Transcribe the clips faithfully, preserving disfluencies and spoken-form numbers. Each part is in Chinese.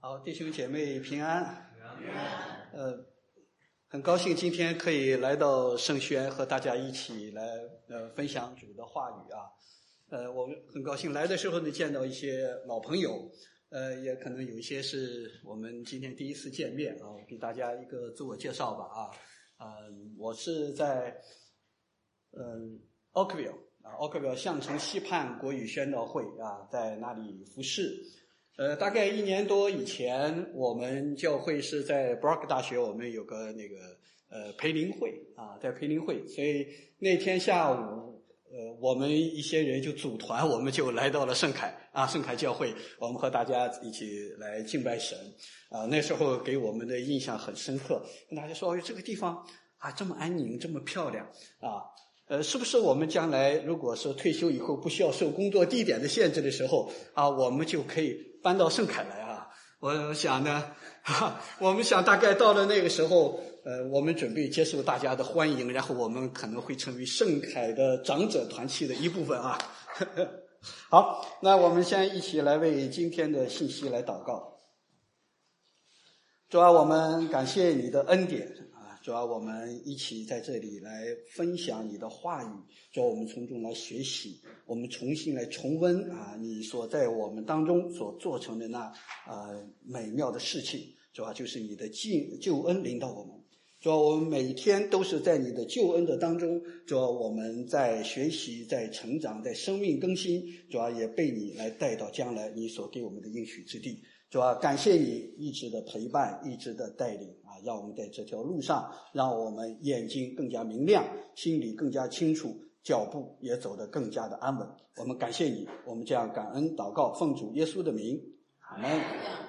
好，弟兄姐妹平安。平安。呃，很高兴今天可以来到圣轩和大家一起来呃分享主的话语啊。呃，我很高兴来的时候呢见到一些老朋友，呃，也可能有一些是我们今天第一次见面啊。我给大家一个自我介绍吧啊。呃，我是在嗯 Oakville 啊 Oakville 象城西畔国语宣道会啊，在那里服侍。呃，大概一年多以前，我们教会是在 Brock 大学，我们有个那个呃培灵会啊，在培灵会，所以那天下午，呃，我们一些人就组团，我们就来到了圣凯啊，圣凯教会，我们和大家一起来敬拜神啊。那时候给我们的印象很深刻，跟大家说，哎，这个地方啊这么安宁，这么漂亮啊。呃，是不是我们将来如果是退休以后不需要受工作地点的限制的时候啊，我们就可以搬到圣凯来啊？我想呢，哈，我们想大概到了那个时候，呃，我们准备接受大家的欢迎，然后我们可能会成为圣凯的长者团契的一部分啊。好，那我们先一起来为今天的信息来祷告。主啊，我们感谢你的恩典。主要我们一起在这里来分享你的话语，主要我们从中来学习，我们重新来重温啊你所在我们当中所做成的那呃美妙的事情，主要就是你的救救恩临到我们。主要我们每天都是在你的救恩的当中，主要我们在学习，在成长，在生命更新，主要也被你来带到将来你所给我们的应许之地。主要感谢你一直的陪伴，一直的带领啊，让我们在这条路上，让我们眼睛更加明亮，心里更加清楚，脚步也走得更加的安稳。我们感谢你，我们这样感恩祷告，奉主耶稣的名，阿们。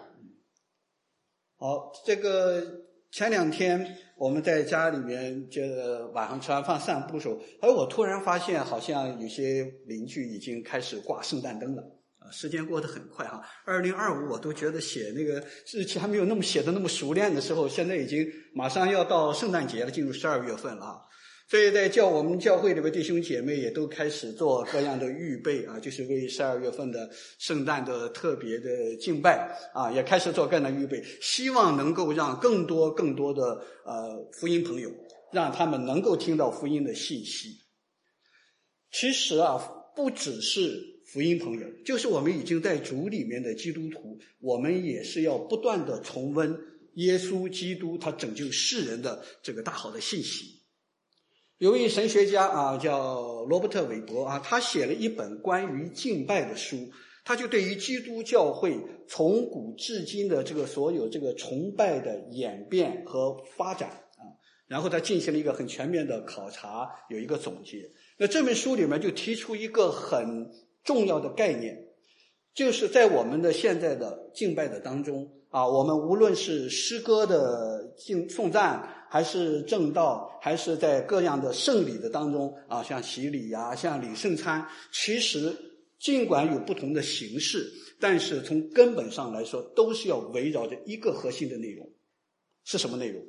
好，这个前两天我们在家里面这个晚上吃完饭散步的时候，哎，我突然发现好像有些邻居已经开始挂圣诞灯了。时间过得很快哈，二零二五我都觉得写那个日期还没有那么写的那么熟练的时候，现在已经马上要到圣诞节了，进入十二月份了啊。所以在教我们教会里的弟兄姐妹也都开始做各样的预备啊，就是为十二月份的圣诞的特别的敬拜啊，也开始做各样的预备，希望能够让更多更多的呃福音朋友，让他们能够听到福音的信息。其实啊，不只是福音朋友，就是我们已经在主里面的基督徒，我们也是要不断的重温耶稣基督他拯救世人的这个大好的信息。有位神学家啊，叫罗伯特韦伯啊，他写了一本关于敬拜的书，他就对于基督教会从古至今的这个所有这个崇拜的演变和发展啊，然后他进行了一个很全面的考察，有一个总结。那这本书里面就提出一个很重要的概念，就是在我们的现在的敬拜的当中啊，我们无论是诗歌的敬颂赞，还是正道，还是在各样的圣礼的当中啊，像洗礼啊，像领圣餐，其实尽管有不同的形式，但是从根本上来说，都是要围绕着一个核心的内容。是什么内容？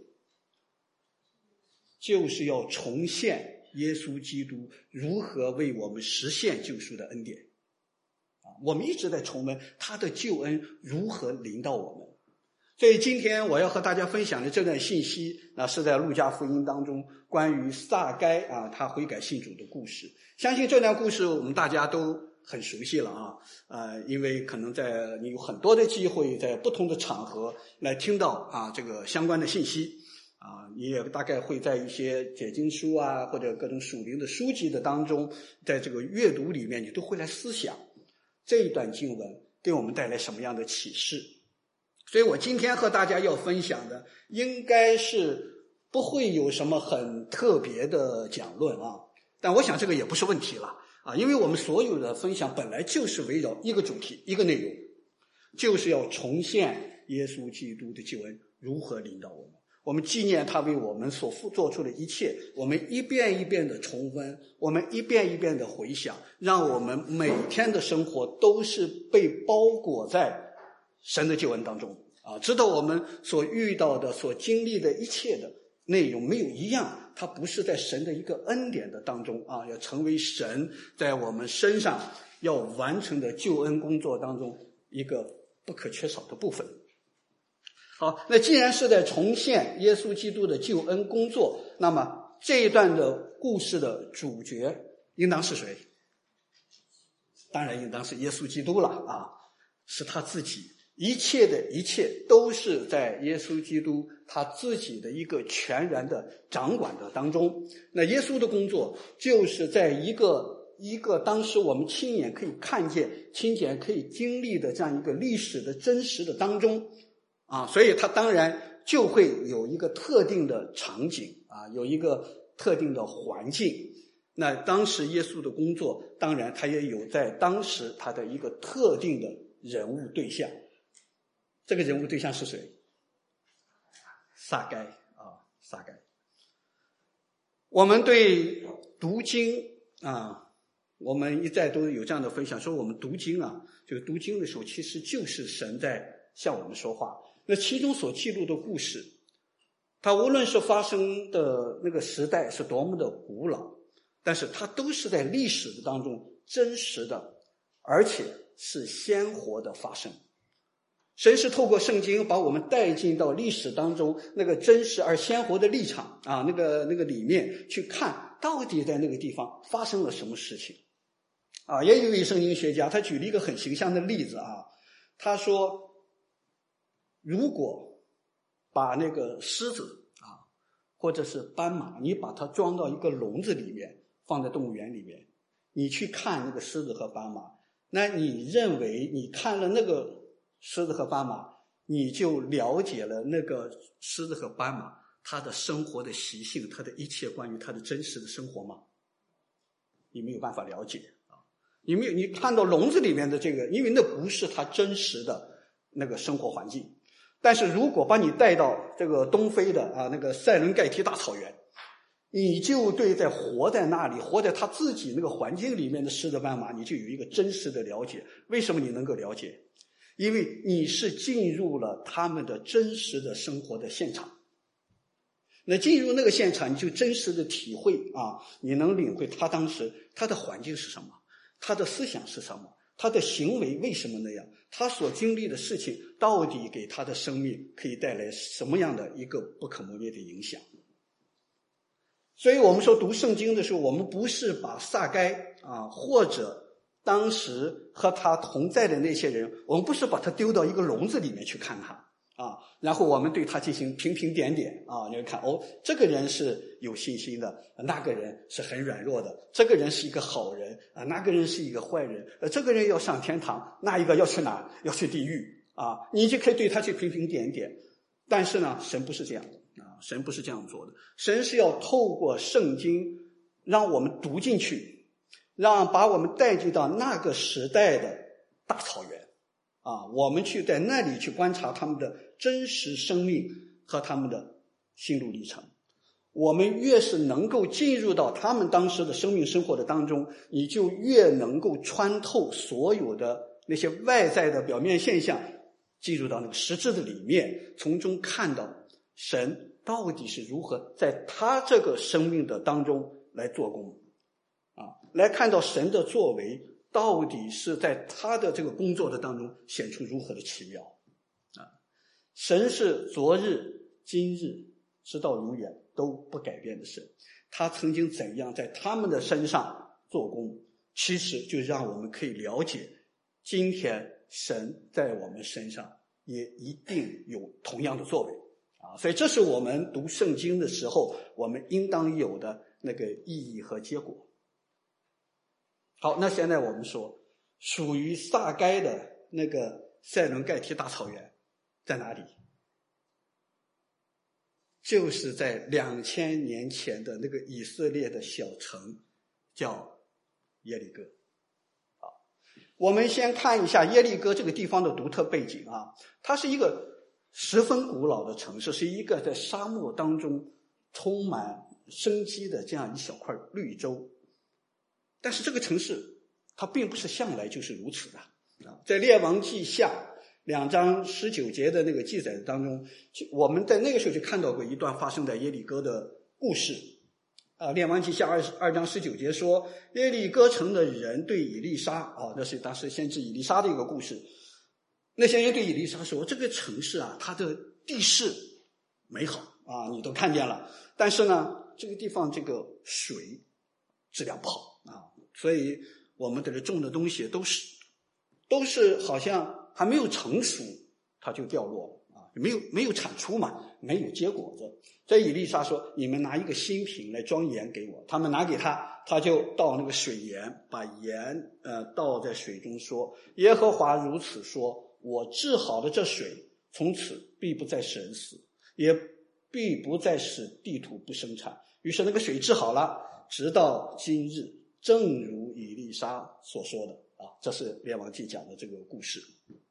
就是要重现耶稣基督如何为我们实现救赎的恩典。我们一直在重温他的救恩如何临到我们。所以今天我要和大家分享的这段信息，那是在路加福音当中关于撒该啊他悔改信主的故事。相信这段故事我们大家都很熟悉了啊，呃，因为可能在你有很多的机会在不同的场合来听到啊这个相关的信息啊，你也大概会在一些解经书啊或者各种属灵的书籍的当中，在这个阅读里面你都会来思想这一段经文给我们带来什么样的启示。所以我今天和大家要分享的应该是不会有什么很特别的讲论啊，但我想这个也不是问题了啊，因为我们所有的分享本来就是围绕一个主题一个内容，就是要重现耶稣基督的救恩如何临到我们，我们纪念他为我们所做出的一切，我们一遍一遍的重温，我们一遍一遍的回想，让我们每天的生活都是被包裹在神的救恩当中啊，直到我们所遇到的所经历的一切的内容没有一样，它不是在神的一个恩典的当中啊，要成为神在我们身上要完成的救恩工作当中一个不可缺少的部分。 好，那既然是在重现耶稣基督的救恩工作，那么这一段的故事的主角应当是谁？当然应当是耶稣基督了啊，是他自己。一切的一切都是在耶稣基督他自己的一个全然的掌管的当中。那耶稣的工作就是在一个一个当时我们亲眼可以看见、亲眼可以经历的这样一个历史的真实的当中啊，所以他当然就会有一个特定的场景啊，有一个特定的环境。那当时耶稣的工作，当然他也有在当时他的一个特定的人物对象。这个人物对象是谁？撒该啊，撒该。我们对读经啊，我们一再都有这样的分享，说我们读经啊，就是读经的时候，其实就是神在向我们说话。那其中所记录的故事，它无论是发生的那个时代是多么的古老，但是它都是在历史的当中真实的，而且是鲜活的发生。神是透过圣经把我们带进到历史当中那个真实而鲜活的立场啊，那个那个里面去看到底在那个地方发生了什么事情啊。也有一位圣经学家他举了一个很形象的例子啊，他说如果把那个狮子啊或者是斑马，你把它装到一个笼子里面，放在动物园里面，你去看那个狮子和斑马，那你认为你看了那个狮子和斑马，你就了解了那个狮子和斑马它的生活的习性，它的一切关于它的真实的生活吗？你没有办法了解啊！你没有，你看到笼子里面的这个，因为那不是它真实的那个生活环境。但是如果把你带到这个东非的啊那个塞伦盖提大草原，你就对在活在那里活在他自己那个环境里面的狮子斑马，你就有一个真实的了解。为什么你能够了解？因为你是进入了他们的真实的生活的现场。那进入那个现场，你就真实的体会啊，你能领会他当时他的环境是什么，他的思想是什么，他的行为为什么那样，他所经历的事情到底给他的生命可以带来什么样的一个不可磨灭的影响。所以我们说读圣经的时候，我们不是把撒该啊或者当时和他同在的那些人，我们不是把他丢到一个笼子里面去看他啊，然后我们对他进行评评点点啊，你看哦，这个人是有信心的，那个人是很软弱的，这个人是一个好人啊，那个人是一个坏人，呃，这个人要上天堂，那一个要去哪？要去地狱啊，你就可以对他去评评点点。但是呢，神不是这样的啊，神不是这样做的，神是要透过圣经让我们读进去，让把我们带进到那个时代的大草原啊，我们去在那里去观察他们的真实生命和他们的心路历程。我们越是能够进入到他们当时的生命生活的当中，你就越能够穿透所有的那些外在的表面现象，进入到那个实质的里面，从中看到神到底是如何在他这个生命的当中来做工啊，来看到神的作为到底是在他的这个工作的当中显出如何的奇妙啊！神是昨日今日直到永远都不改变的神，他曾经怎样在他们的身上做工，其实就让我们可以了解今天神在我们身上也一定有同样的作为啊！所以这是我们读圣经的时候我们应当有的那个意义和结果。好，那现在我们说属于撒该的那个塞伦盖提大草原在哪里？就是在两千年前的那个以色列的小城叫耶利哥。好，我们先看一下耶利哥这个地方的独特背景啊，它是一个十分古老的城市，是一个在沙漠当中充满生机的这样一小块绿洲。但是这个城市它并不是向来就是如此的啊，在列王记下两章十九节的那个记载当中，我们在那个时候就看到过一段发生在耶利哥的故事啊。列王记下二二章十九节说，耶利哥城的人对以利沙啊，那是当时先知以利沙的一个故事， 那些人对以利沙说，这个城市啊，它的地势美好啊，你都看见了，但是呢这个地方这个水质量不好啊，所以我们在这种的东西都是都是好像还没有成熟它就掉落了啊，没有没有产出嘛，没有结果子。所以以利沙说，你们拿一个新瓶来装盐给我，他们拿给他，他就倒那个水盐，把盐呃倒在水中，说，耶和华如此说，我治好了这水，从此必不再使人死，也必不再使地土不生产。于是那个水治好了，直到今日，正如以利沙所说的啊，这是列王记讲的这个故事。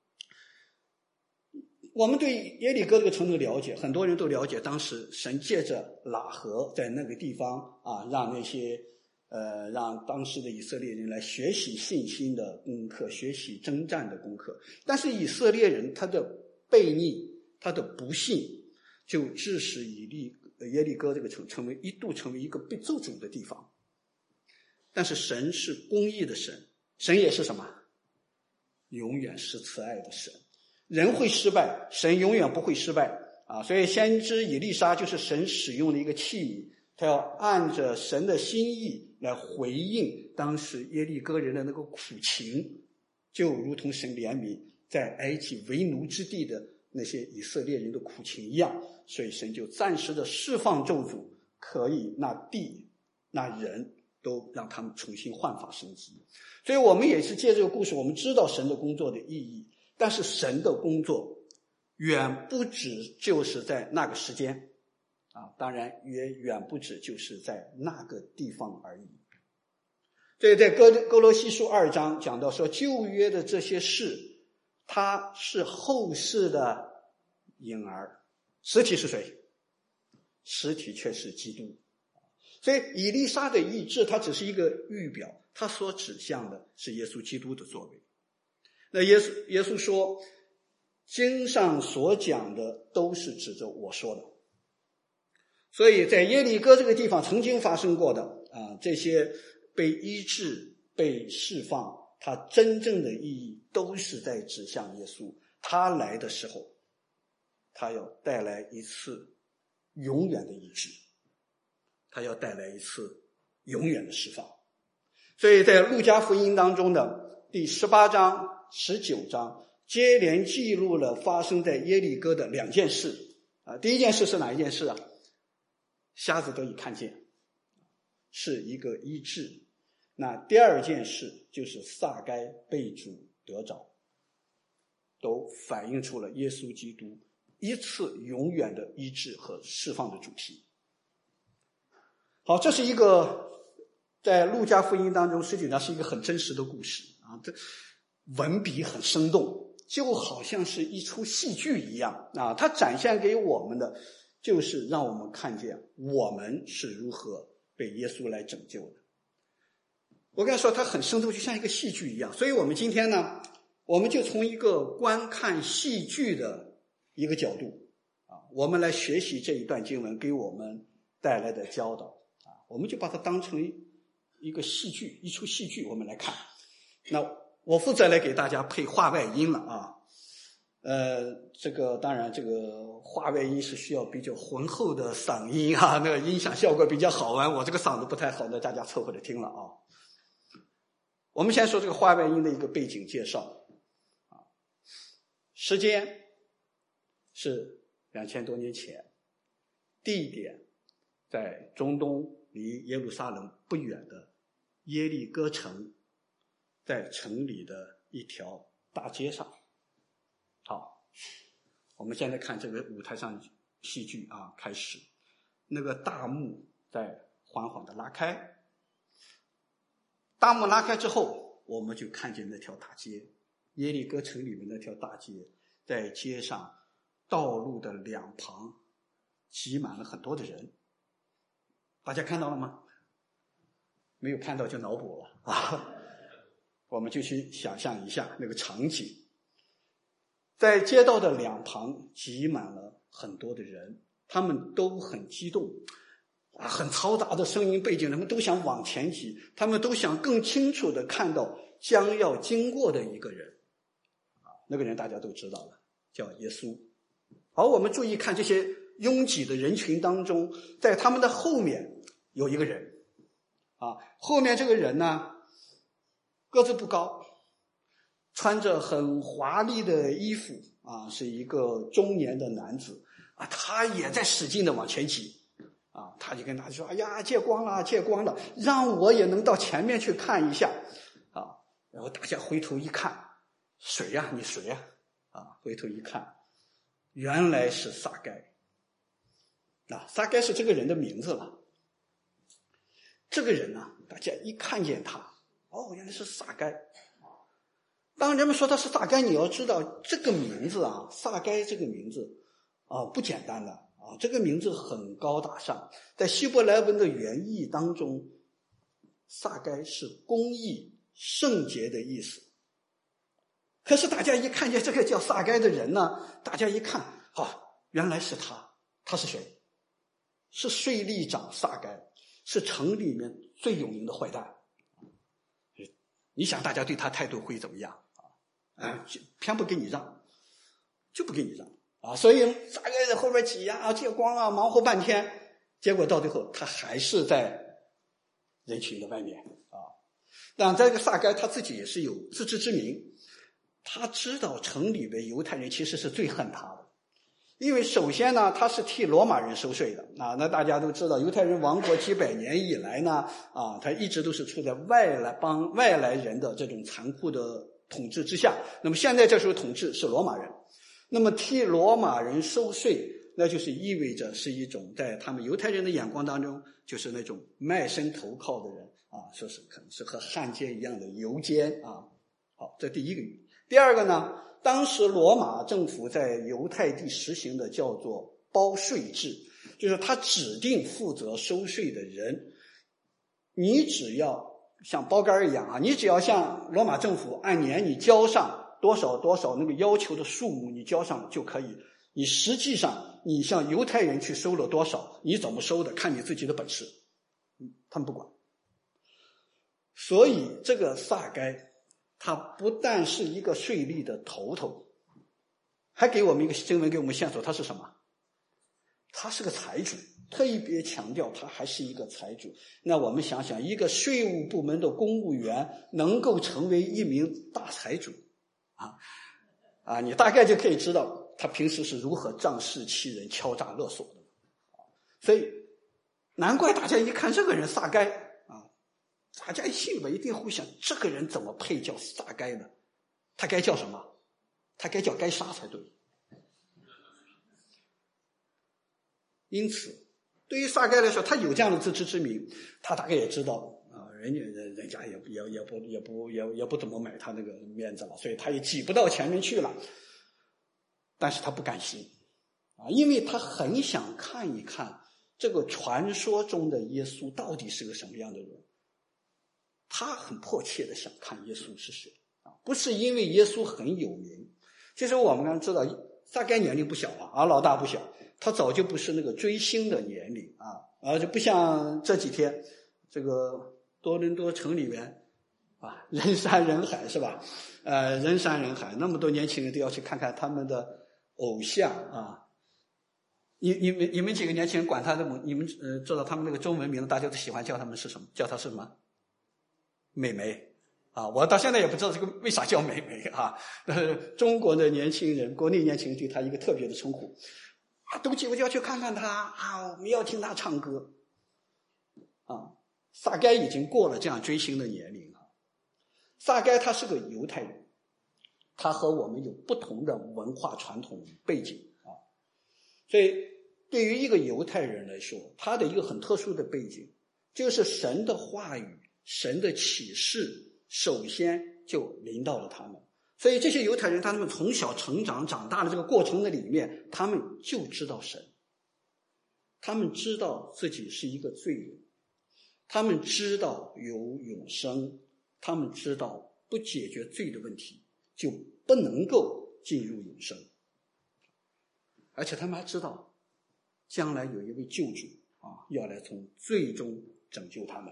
我们对耶利哥这个城的了解，很多人都了解，当时神借着喇合在那个地方啊，让那些呃让当时的以色列人来学习信心的功课，学习征战的功课。但是以色列人他的悖逆，他的不信，就致使以利耶利哥这个城成为一度成为一个被咒诅的地方。但是神是公义的神，神也是什么？永远是慈爱的神。人会失败，神永远不会失败啊！所以先知以利沙就是神使用的一个器皿，他要按着神的心意来回应当时耶利哥人的那个苦情，就如同神怜悯在埃及为奴之地的那些以色列人的苦情一样，所以神就暂时的释放咒诅，可以那地那人都让他们重新焕发生机。所以我们也是借这个故事，我们知道神的工作的意义，但是神的工作远不止就是在那个时间啊，当然也远不止就是在那个地方而已。所以在哥哥罗西书二章讲到说，旧约的这些事，它是后世的婴儿，实体是谁？实体却是基督。所以以利沙的医治，它只是一个预表，它所指向的是耶稣基督的作为。那耶稣耶稣说，经上所讲的都是指着我说的。所以在耶利哥这个地方曾经发生过的啊，这些被医治被释放，它真正的意义都是在指向耶稣，他来的时候他要带来一次永远的医治，他要带来一次永远的释放。所以在路加福音当中的第十八章十九章接连记录了发生在耶利哥的两件事啊。第一件事是哪一件事啊？瞎子得以看见，是一个医治。那第二件事就是撒该被主得着，都反映出了耶稣基督一次永远的医治和释放的主题。好，这是一个在路加福音当中实际上是一个很真实的故事啊，这文笔很生动，就好像是一出戏剧一样啊！它展现给我们的就是让我们看见我们是如何被耶稣来拯救的。我跟他说，它很生动，就像一个戏剧一样。所以我们今天呢，我们就从一个观看戏剧的一个角度啊，我们来学习这一段经文给我们带来的教导啊，我们就把它当成一个戏剧，一出戏剧我们来看。那我负责来给大家配话外音了啊，呃，这个当然这个话外音是需要比较浑厚的嗓音啊，那个音响效果比较好玩，我这个嗓子不太好，那大家凑合着听了啊。我们先说这个话外音的一个背景介绍啊，时间是两千多年前，地点在中东离耶路撒冷不远的耶利哥城，在城里的一条大街上。好，我们现在看这个舞台上戏剧啊，开始，那个大幕在缓缓的拉开，大幕拉开之后，我们就看见那条大街，耶利哥城里面那条大街，在街上道路的两旁挤满了很多的人，大家看到了吗？没有看到就脑补了啊！我们就去想象一下那个场景，在街道的两旁挤满了很多的人，他们都很激动啊，很嘈杂的声音背景，他们都想往前挤，他们都想更清楚地看到将要经过的一个人啊， 那个人大家都知道了，叫耶稣。好，我们注意看这些拥挤的人群当中，在他们的后面有一个人啊，后面这个人呢个子不高，穿着很华丽的衣服啊，是一个中年的男子啊，他也在使劲的往前挤啊，他就跟大家说：“哎呀，借光了，借光了，让我也能到前面去看一下啊。”然后大家回头一看，谁呀？你谁呀？啊，回头一看，原来是撒该。啊，撒该是这个人的名字了。这个人呢，大家一看见他，哦，原来是撒该。当人们说他是撒该，你要知道这个名字啊，撒该这个名字啊不简单的啊，这个名字很高大上。在希伯来文的原意当中，撒该是公义、圣洁的意思。可是大家一看见这个叫撒该的人呢，大家一看，啊，原来是他。他是谁？是税吏长撒该，是城里面最有名的坏蛋。你想大家对他态度会怎么样啊？偏不给你让，就不给你让啊！所以撒该在后边挤啊、借光啊，忙活半天，结果到最后他还是在人群的外面啊。但这个撒该他自己也是有自知之明，他知道城里边犹太人其实是最恨他的。因为首先呢，他是替罗马人收税的啊。那大家都知道，犹太人亡国几百年以来呢，啊，他一直都是处在外来帮外来人的这种残酷的统治之下。那么现在这时候统治是罗马人，那么替罗马人收税，那就是意味着是一种在他们犹太人的眼光当中，就是那种卖身投靠的人啊，说是可能是和汉奸一样的游奸啊。好，这第一个原因。第二个呢？当时罗马政府在犹太地实行的叫做包税制，就是他指定负责收税的人，你只要像包干一样啊，你只要向罗马政府按年你交上多少多少那个要求的数目，你交上就可以。你实际上你向犹太人去收了多少，你怎么收的，看你自己的本事，他们不管。所以这个撒该他不但是一个税吏的头头，还给我们一个新闻，给我们线索，他是什么？他是个财主，特别强调他还是一个财主。那我们想想，一个税务部门的公务员能够成为一名大财主啊啊，你大概就可以知道他平时是如何仗势欺人、敲诈勒索的。所以难怪大家一看这个人撒该，大家心里边一定会想，这个人怎么配叫撒该呢？他该叫什么？他该叫该杀才对。因此对于撒该来说，他有这样的自知之明，他大概也知道啊，人家人人家也也也不也不也也不怎么买他那个面子了，所以他也挤不到前面去了。但是他不甘心啊，因为他很想看一看这个传说中的耶稣到底是个什么样的人。他很迫切的想看耶稣是谁啊，不是因为耶稣很有名。其实我们刚刚知道撒该年龄不小了啊，老大不小，他早就不是那个追星的年龄啊，而且不像这几天这个多伦多城里面啊，人山人海是吧？呃，人山人海，那么多年轻人都要去看看他们的偶像啊。你你们你们几个年轻人管他的，你们呃知道他们那个中文名，大家都喜欢叫他们是什么？叫他是什么？美眉啊，我到现在也不知道这个为啥叫美眉啊。呃，中国的年轻人，国内年轻人对他一个特别的称呼啊，都几个要去看看他啊，我们要听他唱歌啊。撒该已经过了这样追星的年龄了。撒该他是个犹太人，他和我们有不同的文化传统背景啊，所以对于一个犹太人来说，他的一个很特殊的背景就是神的话语。神的启示首先就临到了他们，所以这些犹太人他们从小成长长大的这个过程的里面，他们就知道神，他们知道自己是一个罪人，他们知道有永生，他们知道不解决罪的问题就不能够进入永生，而且他们还知道将来有一位救主啊，要来从罪中拯救他们。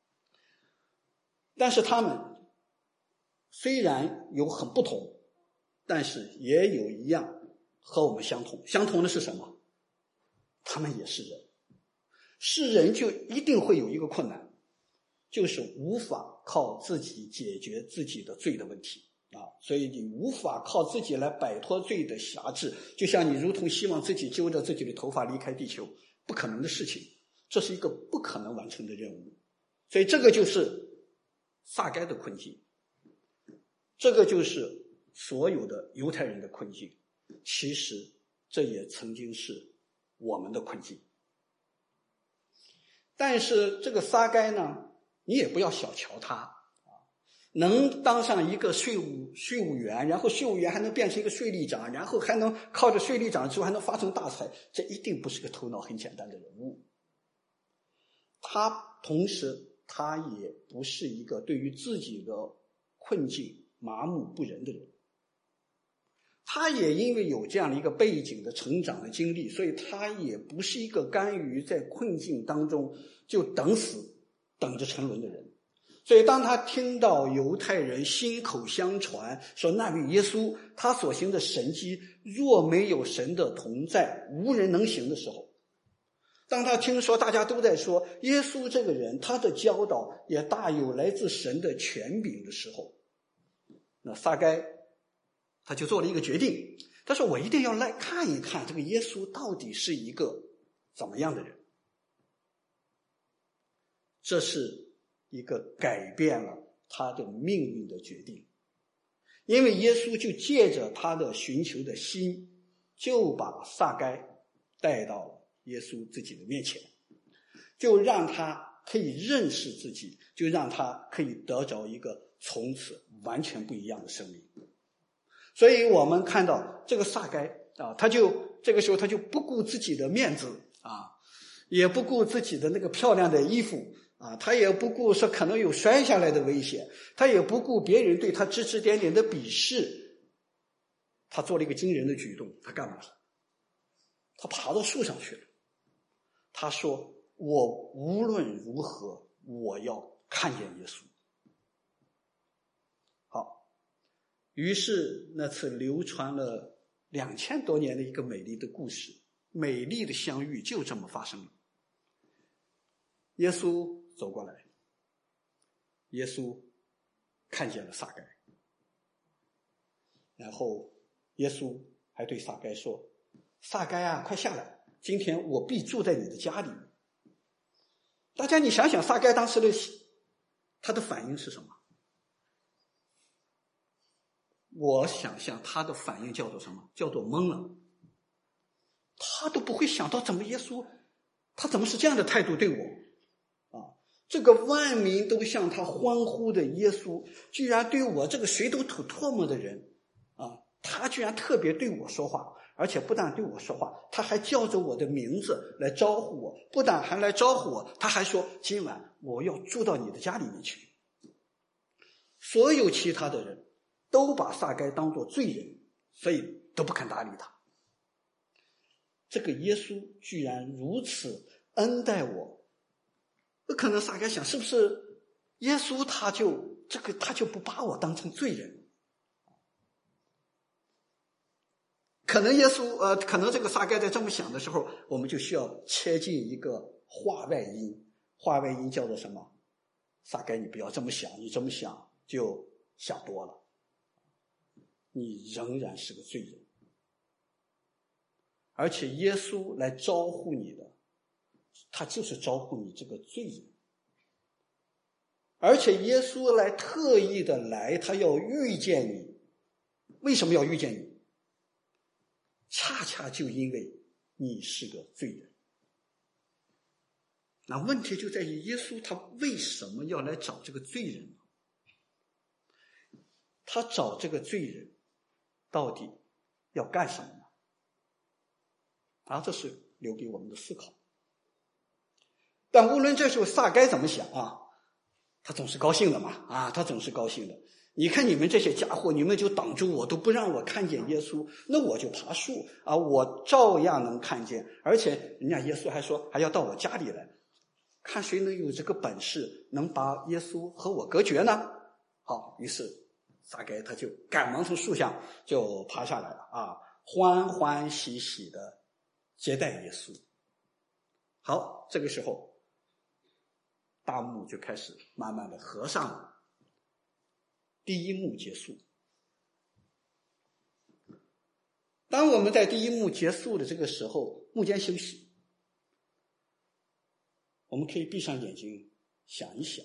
但是他们虽然有很不同但是也有一样和我们相同，相同的是什么？他们也是人，是人就一定会有一个困难，就是无法靠自己解决自己的罪的问题啊，所以你无法靠自己来摆脱罪的辖制，就像你如同希望自己揪着自己的头发离开地球，不可能的事情，这是一个不可能完成的任务。所以这个就是撒该的困境，这个就是所有的犹太人的困境，其实这也曾经是我们的困境。但是这个撒该呢，你也不要小瞧他，能当上一个税务税务员，然后税务员还能变成一个税吏长，然后还能靠着税吏长之后还能发成大财，这一定不是个头脑很简单的人物。他同时他也不是一个对于自己的困境麻木不仁的人，他也因为有这样的一个背景的成长的经历，所以他也不是一个甘于在困境当中就等死等着沉沦的人。所以当他听到犹太人心口相传说那位耶稣他所行的神迹若没有神的同在无人能行的时候，当他听说大家都在说耶稣这个人他的教导也大有来自神的权柄的时候，那撒该他就做了一个决定，他说我一定要来看一看这个耶稣到底是一个怎么样的人。这是一个改变了他的命运的决定，因为耶稣就借着他的寻求的心，就把撒该带到了耶稣自己的面前，就让他可以认识自己，就让他可以得着一个从此完全不一样的生命。所以我们看到这个撒该啊，他就这个时候他就不顾自己的面子啊，也不顾自己的那个漂亮的衣服啊，他也不顾说可能有摔下来的危险，他也不顾别人对他指指点点的鄙视，他做了一个惊人的举动，他干嘛了？他爬到树上去了。他说我无论如何我要看见耶稣。好，于是那次流传了两千多年的一个美丽的故事，美丽的相遇就这么发生了。耶稣走过来，耶稣看见了撒该，然后耶稣还对撒该说，撒该啊，快下来，今天我必住在你的家里。大家你想想撒该当时的他的反应是什么？我想象他的反应叫做什么？叫做懵了。他都不会想到怎么耶稣他怎么是这样的态度对我啊？这个万民都向他欢呼的耶稣，居然对我这个谁都吐唾沫的人啊，他居然特别对我说话，而且不但对我说话，他还叫着我的名字来招呼我，不但还来招呼我，他还说今晚我要住到你的家里面去。所有其他的人都把撒该当作罪人，所以都不肯搭理他。这个耶稣居然如此恩待我，可能撒该想，是不是耶稣他就这个他就不把我当成罪人？可能耶稣呃，可能这个撒该在这么想的时候，我们就需要切进一个话外音，话外音叫做什么？撒该你不要这么想，你这么想就想多了，你仍然是个罪人。而且耶稣来招呼你的，他就是招呼你这个罪人。而且耶稣来特意的来，他要遇见你。为什么要遇见你？恰恰就因为你是个罪人。那问题就在于耶稣他为什么要来找这个罪人呢？他找这个罪人到底要干什么呢？啊，这是留给我们的思考。但无论这时候撒该怎么想啊，他总是高兴的嘛，啊，他总是高兴的。你看你们这些家伙，你们就挡住我，都不让我看见耶稣，那我就爬树啊，我照样能看见。而且人家耶稣还说还要到我家里来，看谁能有这个本事能把耶稣和我隔绝呢？好，于是撒该他就赶忙从树上就爬下来了啊，欢欢喜喜的接待耶稣。好，这个时候大幕就开始慢慢的合上了，第一幕结束。当我们在第一幕结束的这个时候，幕间休息，我们可以闭上眼睛想一想，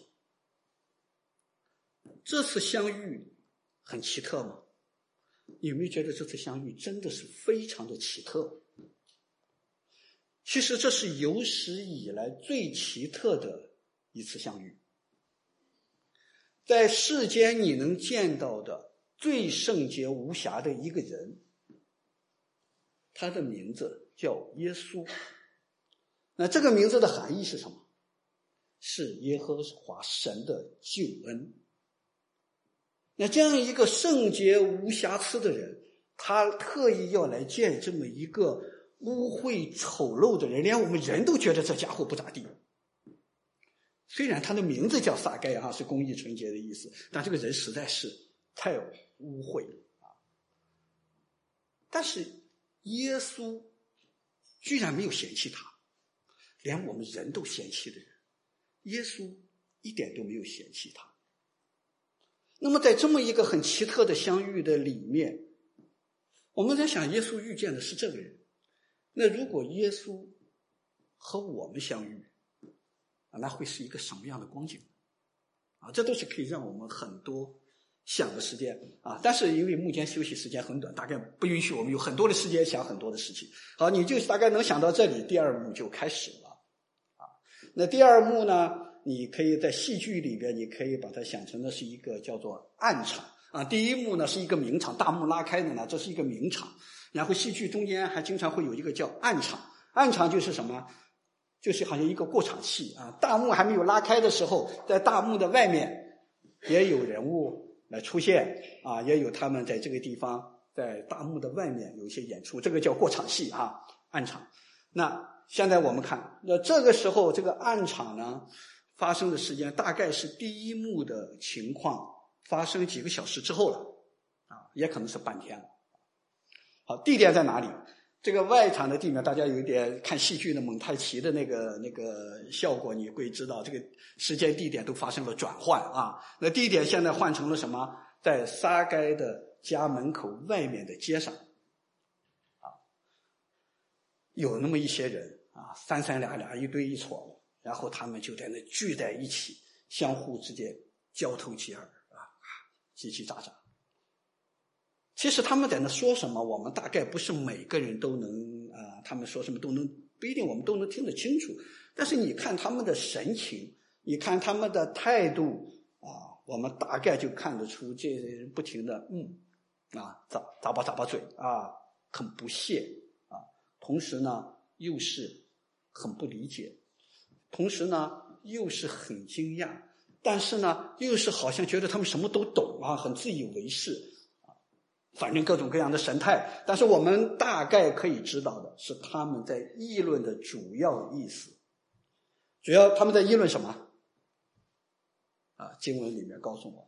这次相遇很奇特吗？有没有觉得这次相遇真的是非常的奇特？其实这是有史以来最奇特的一次相遇。在世间你能见到的最圣洁无瑕的一个人，他的名字叫耶稣。那这个名字的含义是什么？是耶和华神的救恩。那这样一个圣洁无瑕疵的人，他特意要来见这么一个污秽丑陋的人，连我们人都觉得这家伙不咋地。虽然他的名字叫撒该啊，是公义纯洁的意思，但这个人实在是太污秽啊。但是耶稣居然没有嫌弃他，连我们人都嫌弃的人，耶稣一点都没有嫌弃他。那么在这么一个很奇特的相遇的里面，我们在想，耶稣遇见的是这个人，那如果耶稣和我们相遇，那会是一个什么样的光景啊？这都是可以让我们很多想的时间啊。但是因为幕间休息时间很短，大概不允许我们有很多的时间想很多的事情。好，你就大概能想到这里，第二幕就开始了啊。那第二幕呢，你可以在戏剧里边，你可以把它想成的是一个叫做暗场啊。第一幕呢是一个明场，大幕拉开的呢，这是一个明场。然后戏剧中间还经常会有一个叫暗场，暗场就是什么？就是好像一个过场戏啊。大幕还没有拉开的时候，在大幕的外面也有人物来出现啊，也有他们在这个地方在大幕的外面有一些演出，这个叫过场戏啊，暗场。那现在我们看，那这个时候这个暗场呢发生的时间大概是第一幕的情况发生几个小时之后了啊，也可能是半天了。好，地点在哪里？这个外场的地面，大家有一点看戏剧的蒙太奇的那个那个效果，你会知道这个时间地点都发生了转换啊。那地点现在换成了什么？在撒该的家门口外面的街上啊，有那么一些人啊，三三两两一堆一撮，然后他们就在那聚在一起，相互之间交头接耳啊，叽叽喳喳。其实他们在那说什么，我们大概不是每个人都能啊、呃，他们说什么都能，不一定我们都能听得清楚。但是你看他们的神情，你看他们的态度啊，我们大概就看得出这些人不停的嗯啊咂咂巴咂巴嘴啊，很不屑啊，同时呢又是很不理解，同时呢又是很惊讶，但是呢又是好像觉得他们什么都懂啊，很自以为是。反正各种各样的神态，但是我们大概可以知道的是他们在议论的主要意思。主要他们在议论什么啊？经文里面告诉我，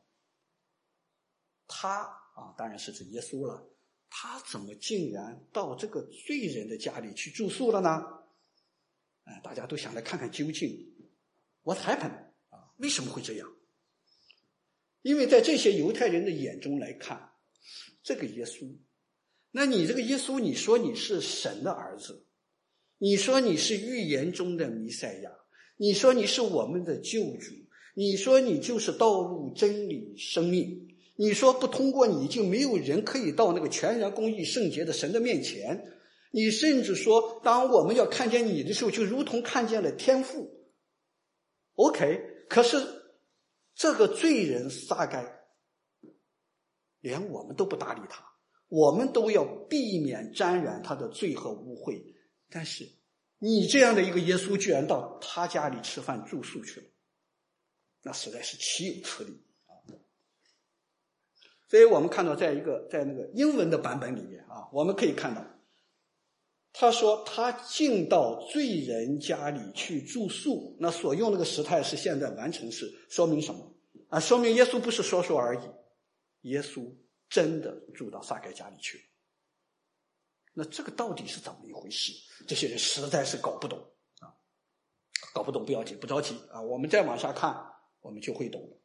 他啊，当然是指耶稣了，他怎么竟然到这个罪人的家里去住宿了呢？哎，大家都想来看看究竟 what happened 啊？为什么会这样？因为在这些犹太人的眼中来看，这个耶稣，那你这个耶稣，你说你是神的儿子，你说你是预言中的弥赛亚，你说你是我们的救主，你说你就是道路真理生命，你说不通过你就没有人可以到那个全然公义圣洁的神的面前，你甚至说当我们要看见你的时候就如同看见了天父。 OK， 可是这个罪人撒该连我们都不搭理他，我们都要避免沾染他的罪和污秽，但是你这样的一个耶稣居然到他家里吃饭住宿去了，那实在是岂有此理啊！所以我们看到在一个在那个英文的版本里面啊，我们可以看到他说他进到罪人家里去住宿，那所用那个时态是现在完成式，说明什么啊？说明耶稣不是说说而已耶稣真的住到撒该家里去了。那这个到底是怎么一回事？这些人实在是搞不懂啊，搞不懂不要紧，不着急啊，我们再往下看，我们就会懂了。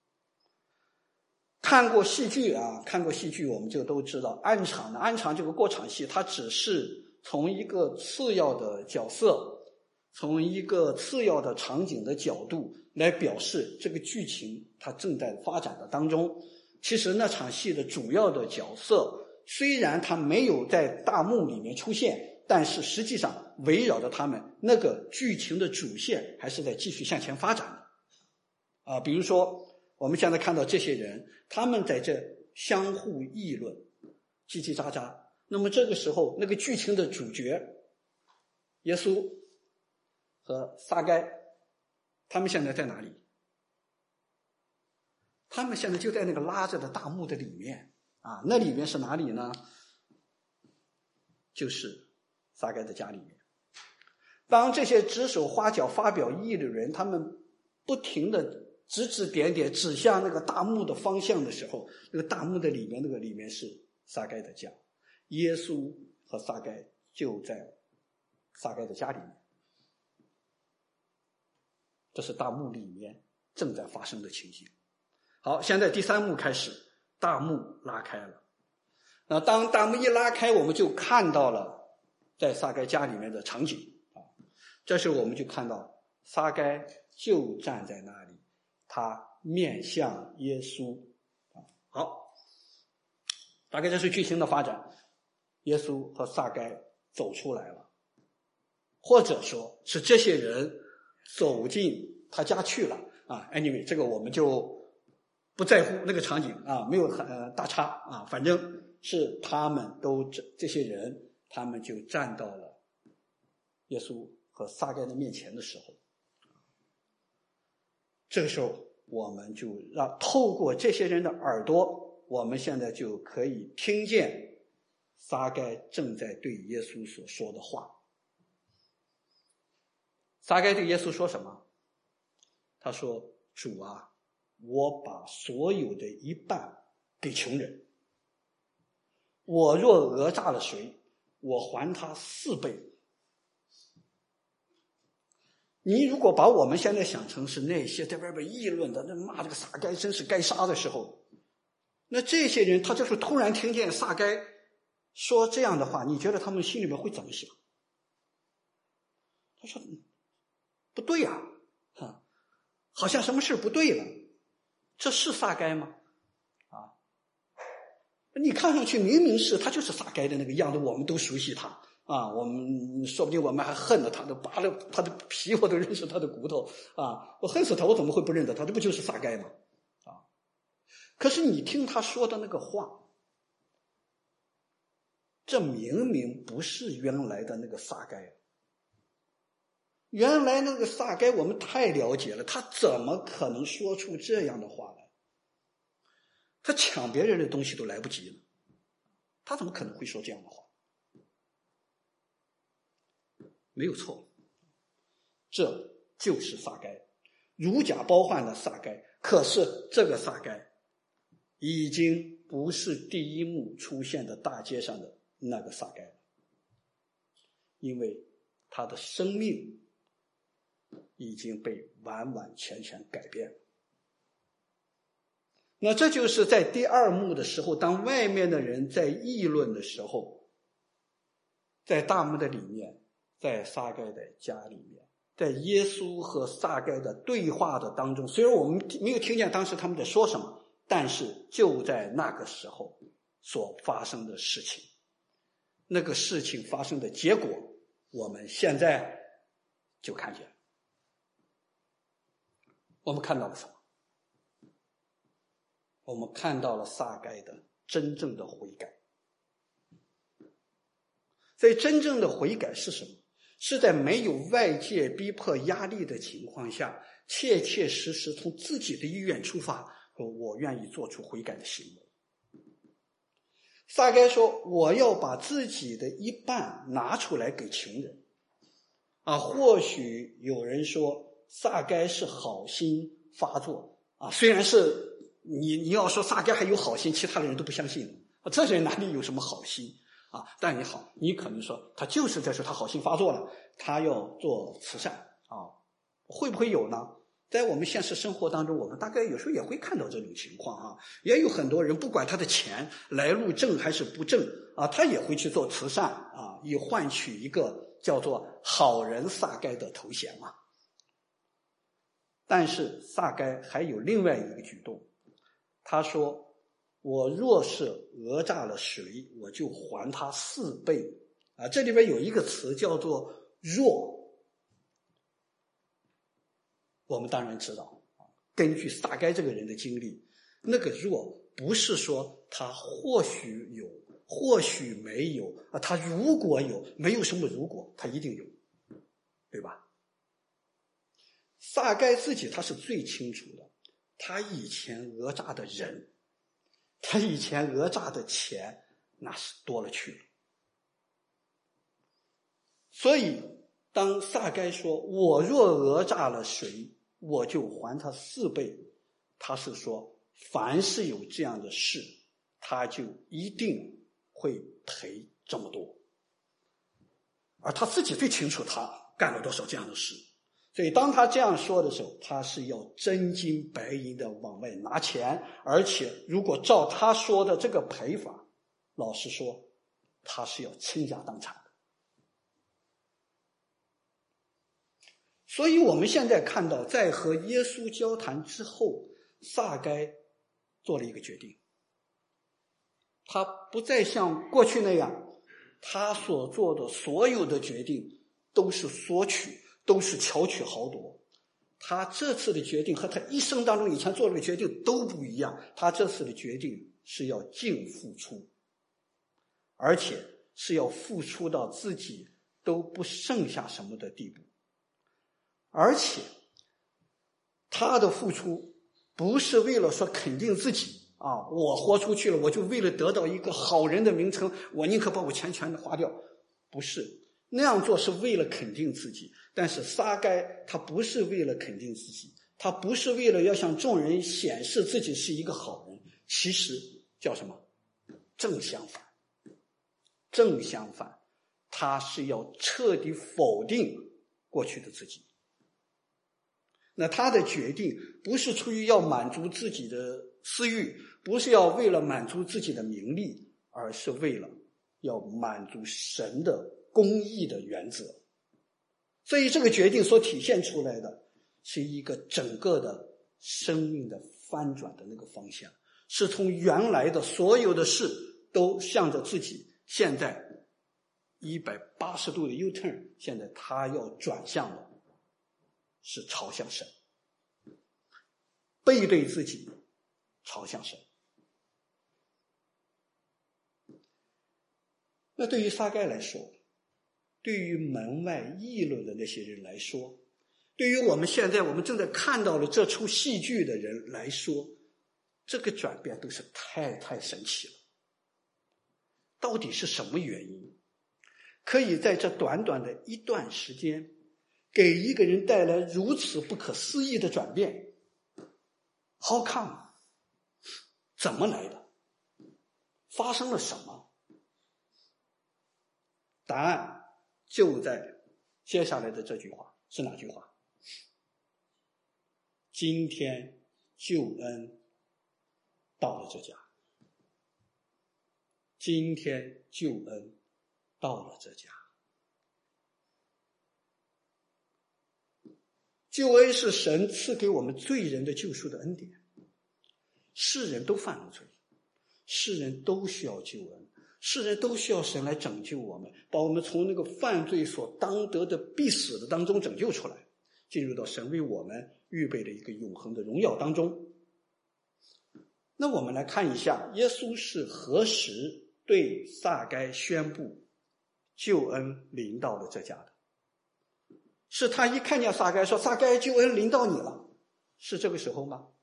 看过戏剧啊，看过戏剧，我们就都知道，安常呢，安常这个过场戏，它只是从一个次要的角色，从一个次要的场景的角度来表示这个剧情它正在发展的当中。其实那场戏的主要的角色，虽然他没有在大幕里面出现，但是实际上围绕着他们，那个剧情的主线还是在继续向前发展的啊。比如说我们现在看到这些人，他们在这相互议论，叽叽喳喳。那么这个时候，那个剧情的主角耶稣和撒该，他们现在在哪里？他们现在就在那个拉着的大幕的里面啊，那里面是哪里呢？就是撒该的家里面。当这些指手画脚发表意义的人，他们不停的指指点点指向那个大幕的方向的时候，那个大幕的里面，那个里面是撒该的家，耶稣和撒该就在撒该的家里面。这是大幕里面正在发生的情形。好，现在第三幕开始，大幕拉开了。那当大幕一拉开，我们就看到了在撒该家里面的场景啊。这时候我们就看到撒该就站在那里，他面向耶稣啊。好，大概这是剧情的发展。耶稣和撒该走出来了，或者说是这些人走进他家去了啊。Anyway， 这个我们就不在乎那个场景啊，没有呃大差啊，反正是他们都这些人，他们就站到了耶稣和撒该的面前的时候，这个时候我们就让透过这些人的耳朵，我们现在就可以听见撒该正在对耶稣所说的话。撒该对耶稣说什么？他说：主啊，我把所有的一半给穷人，我若讹诈了谁，我还他四倍。你如果把我们现在想成是那些在外边议论的，那骂这个撒该真是该杀的时候，那这些人他就是突然听见撒该说这样的话，你觉得他们心里面会怎么想？他说不对呀、啊，好像什么事不对了，这是撒该吗？啊，你看上去明明是他就是撒该的那个样子，我们都熟悉他啊，我们说不定我们还恨了他，都扒了他的皮，我都认识他的骨头啊，我恨死他，我怎么会不认得他？这不就是撒该吗？啊，可是你听他说的那个话，这明明不是原来的那个撒该。原来那个撒该我们太了解了，他怎么可能说出这样的话来？他抢别人的东西都来不及了，他怎么可能会说这样的话？没有错，这就是撒该，如假包换的撒该。可是这个撒该已经不是第一幕出现的大街上的那个撒该了，因为他的生命已经被完完全全改变了。那这就是在第二幕的时候，当外面的人在议论的时候，在大幕的里面，在撒该的家里面，在耶稣和撒该的对话的当中，虽然我们没有听见当时他们在说什么，但是就在那个时候所发生的事情，那个事情发生的结果，我们现在就看见。我们看到了什么？我们看到了撒该的真正的悔改。所以真正的悔改是什么？是在没有外界逼迫压力的情况下，切切实实从自己的意愿出发，说我愿意做出悔改的行为。撒该说我要把自己的一半拿出来给穷人啊。或许有人说撒该是好心发作啊，虽然是你你要说撒该还有好心，其他的人都不相信，这人哪里有什么好心啊？但你好，你可能说他就是在说他好心发作了，他要做慈善啊，会不会有呢？在我们现实生活当中，我们大概有时候也会看到这种情况啊，也有很多人不管他的钱来路正还是不正啊，他也会去做慈善啊，以换取一个叫做好人撒该的头衔嘛。但是撒该还有另外一个举动，他说我若是讹诈了谁，我就还他四倍啊。这里边有一个词叫做若，我们当然知道，根据撒该这个人的经历，那个若不是说他或许有或许没有啊，他如果有，没有什么如果，他一定有，对吧？撒该自己他是最清楚的，他以前讹诈的人，他以前讹诈的钱那是多了去了。所以当撒该说我若讹诈了谁，我就还他四倍，他是说凡是有这样的事，他就一定会赔这么多，而他自己最清楚他干了多少这样的事。所以当他这样说的时候，他是要真金白银的往外拿钱，而且如果照他说的这个赔法，老实说他是要倾家荡产的。所以我们现在看到，在和耶稣交谈之后，撒该做了一个决定，他不再像过去那样，他所做的所有的决定都是索取，都是巧取豪夺。他这次的决定和他一生当中以前做的决定都不一样，他这次的决定是要净付出，而且是要付出到自己都不剩下什么的地步。而且他的付出不是为了说肯定自己啊，我豁出去了，我就为了得到一个好人的名称，我宁可把我钱全的花掉。不是那样做，是为了肯定自己。但是撒该他不是为了肯定自己，他不是为了要向众人显示自己是一个好人，其实叫什么？正相反。正相反，他是要彻底否定过去的自己。那他的决定不是出于要满足自己的私欲，不是要为了满足自己的名利，而是为了要满足神的公义的原则。所以这个决定所体现出来的是一个整个的生命的翻转的那个方向，是从原来的所有的事都向着自己，现在一百八十度的 U-turn， 现在他要转向的是朝向神，背对自己，朝向神。那对于撒该来说，对于门外议论的那些人来说，对于我们现在我们正在看到了这出戏剧的人来说，这个转变都是太太神奇了。到底是什么原因可以在这短短的一段时间给一个人带来如此不可思议的转变？ How come？ 怎么来的？发生了什么？答案就在接下来的这句话。是哪句话？今天救恩到了这家。今天救恩到了这家。救恩是神赐给我们罪人的救赎的恩典。世人都犯了罪，世人都需要救恩，世人都需要神来拯救我们，把我们从那个犯罪所当得的必死的当中拯救出来，进入到神为我们预备的一个永恒的荣耀当中。那我们来看一下，耶稣是何时对撒该宣布救恩临到了这家的？是他一看见撒该说，撒该，救恩临到你了，是这个时候吗？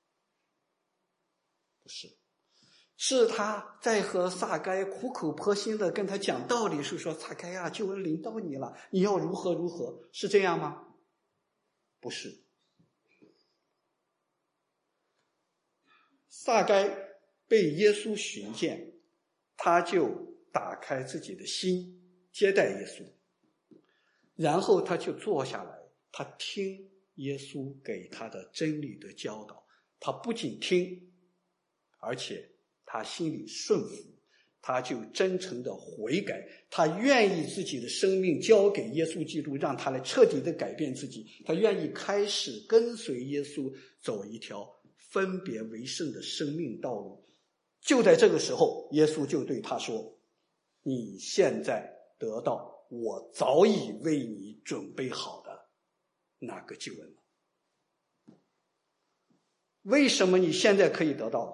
不是，是他在和撒该苦口婆心的跟他讲道理，是说撒该啊，救恩临到你了，你要如何如何，是这样吗？不是。 撒该被耶稣寻见，他就打开自己的心接待耶稣，然后他就坐下来，他听耶稣给他的真理的教导，他不仅听，而且他心里顺服，他就真诚的悔改，他愿意自己的生命交给耶稣基督，让他来彻底的改变自己，他愿意开始跟随耶稣走一条分别为圣的生命道路。就在这个时候，耶稣就对他说，你现在得到我早已为你准备好的那个救恩了。为什么你现在可以得到？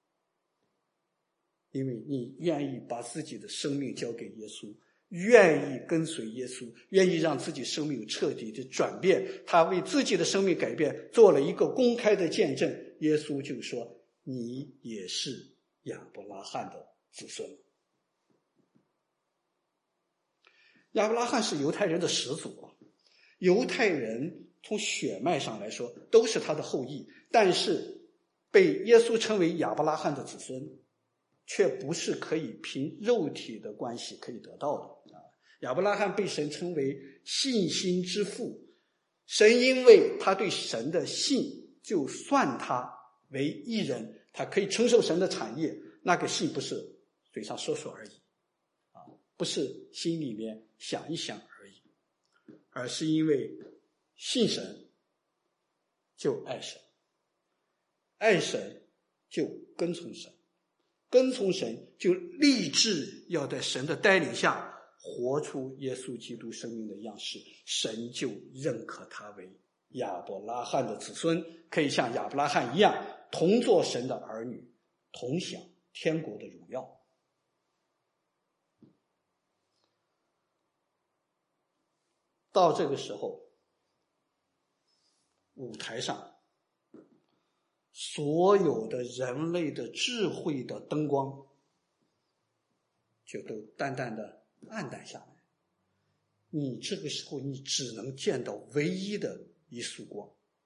因为你愿意把自己的生命交给耶稣，愿意跟随耶稣，愿意让自己生命有彻底的转变，他为自己的生命改变做了一个公开的见证。耶稣就说，你也是亚伯拉罕的子孙。亚伯拉罕是犹太人的始祖，犹太人从血脉上来说都是他的后裔，但是被耶稣称为亚伯拉罕的子孙，却不是可以凭肉体的关系可以得到的。亚伯拉罕被神称为信心之父，神因为他对神的信，就算他为义人，他可以承受神的产业。那个信不是嘴上说说而已，啊，不是心里面想一想而已，而是因为信神就爱神，爱神就跟从神，跟从神就立志要在神的带领下活出耶稣基督生命的样式，神就认可他为亚伯拉罕的子孙，可以像亚伯拉罕一样同做神的儿女，同享天国的荣耀。到这个时候，舞台上所有的人类的智慧的灯光就都淡淡的暗淡下来，你这个时候你只能见到唯一的一束光，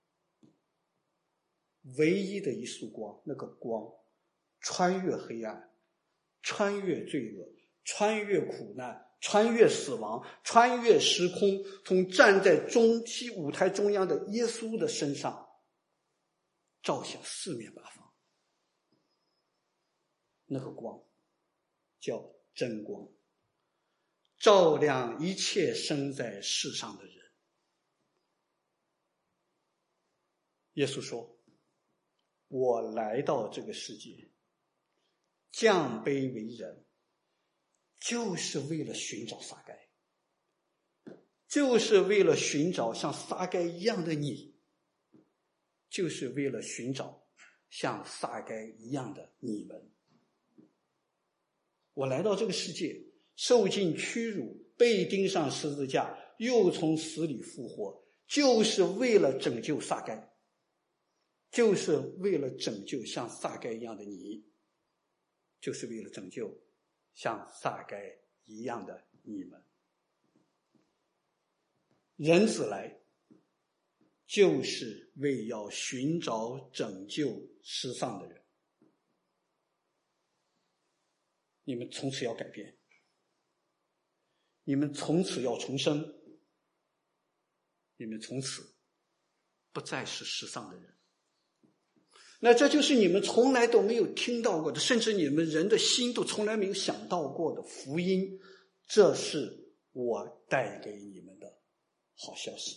唯一的一束光，那个光穿越黑暗，穿越罪恶，穿越苦难，穿越死亡，穿越时空，从站在中期舞台中央的耶稣的身上照向四面八方。那个光叫真光，照亮一切生在世上的人。耶稣说，我来到这个世界，降卑为人，就是为了寻找撒该，就是为了寻找像撒该一样的你，就是为了寻找像撒该一样的你们。我来到这个世界，受尽屈辱，被钉上十字架，又从死里复活，就是为了拯救撒该，就是为了拯救像撒该一样的你，就是为了拯救像撒该一样的你们。人子来，就是为要寻找拯救失丧的人。你们从此要改变，你们从此要重生，你们从此不再是失丧的人。那这就是你们从来都没有听到过的，甚至你们人的心都从来没有想到过的福音，这是我带给你们的好消息。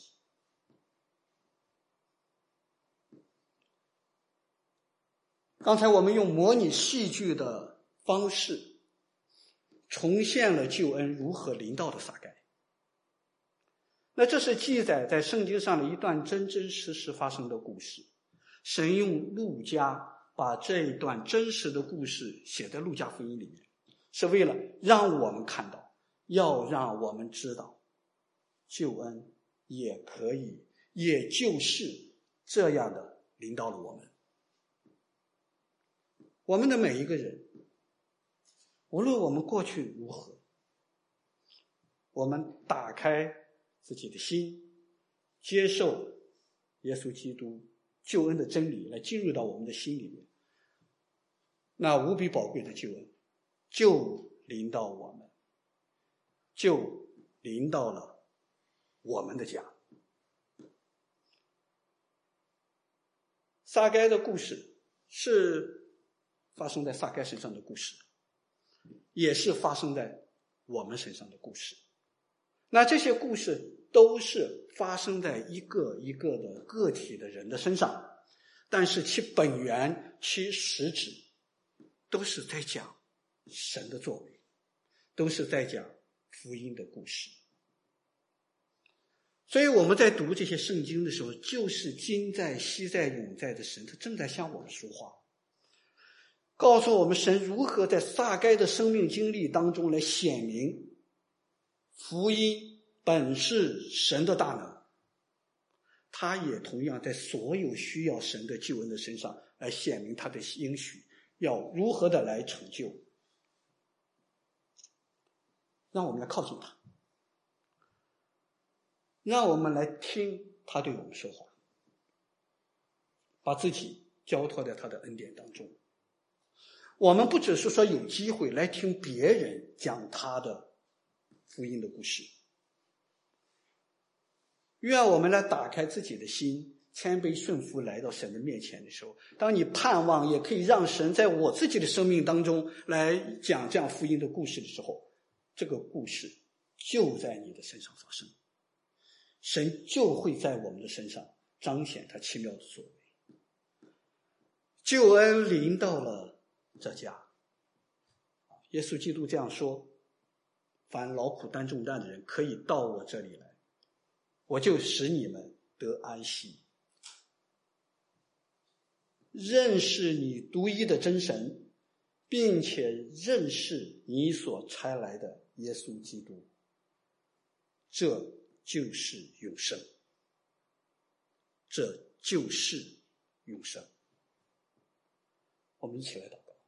刚才我们用模拟戏剧的方式重现了救恩如何临到的撒该。那这是记载在圣经上的一段真真实实发生的故事。神用路加把这一段真实的故事写在路加福音里面，是为了让我们看到，要让我们知道救恩也可以，也就是这样的临到了我们。我们的每一个人，无论我们过去如何，我们打开自己的心，接受耶稣基督救恩的真理来进入到我们的心里面， 那无比宝贵的救恩就临到我们，就临到了我们的家。撒该的故事是发生在撒该身上的故事，也是发生在我们身上的故事。那这些故事都是发生在一个一个的个体的人的身上，但是其本源其实质都是在讲神的作为，都是在讲福音的故事。所以我们在读这些圣经的时候，就是今在昔在永在的神，他正在向我们说话，告诉我们神如何在撒该的生命经历当中来显明福音本是神的大能，他也同样在所有需要神的救恩的身上来显明他的应许要如何的来成就。让我们来靠近他，让我们来听他对我们说话，把自己交托在他的恩典当中。我们不只是说有机会来听别人讲他的福音的故事，愿我们来打开自己的心，谦卑顺服来到神的面前的时候，当你盼望也可以让神在我自己的生命当中来讲这样福音的故事的时候，这个故事就在你的身上发生，神就会在我们的身上彰显他奇妙的作为。救恩临到了这家，耶稣基督这样说，凡劳苦担重担的人可以到我这里来，我就使你们得安息。认识你独一的真神，并且认识你所差来的耶稣基督，这就是永生，这就是永生。我们一起来祷告。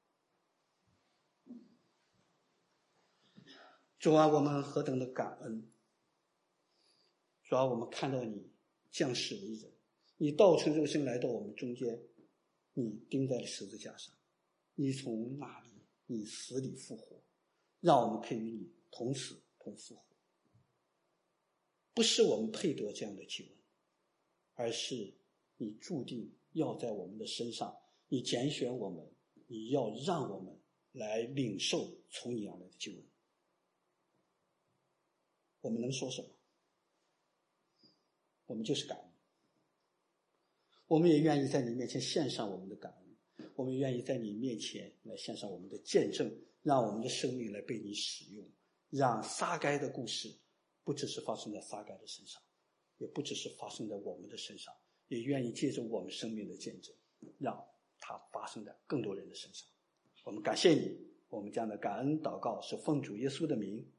主啊，我们何等的感恩！主啊，我们看到你降世为人，你道成肉身来到我们中间，你钉在了十字架上，你从那里你死里复活，让我们可以与你同死同复活。不是我们配得这样的救恩，而是你注定要在我们的身上，你拣选我们，你要让我们来领受从你而来的救恩。我们能说什么？我们就是感恩。我们也愿意在你面前献上我们的感恩，我们愿意在你面前来献上我们的见证，让我们的生命来被你使用，让撒该的故事不只是发生在撒该的身上，也不只是发生在我们的身上，也愿意借着我们生命的见证，让它发生在更多人的身上。我们感谢你，我们这样的感恩祷告是奉主耶稣的名，